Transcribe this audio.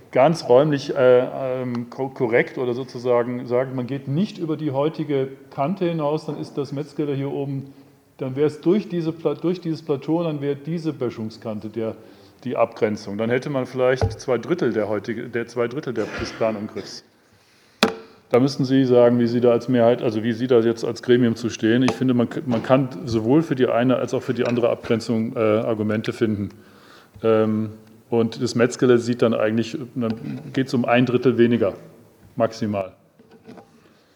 ganz räumlich korrekt oder sozusagen sagen, man geht nicht über die heutige Kante hinaus, dann ist das Metzger hier oben, dann wäre es durch dieses Plateau, dann wäre diese Böschungskante die Abgrenzung. Dann hätte man vielleicht 2/3 des Planumgriffs. Da müssten Sie sagen, wie Sie da als Mehrheit, also wie Sie da jetzt als Gremium zu stehen. Ich finde, man kann sowohl für die eine als auch für die andere Abgrenzung Argumente finden. Und das Metzgerle sieht dann eigentlich, dann geht es um 1/3 weniger, maximal.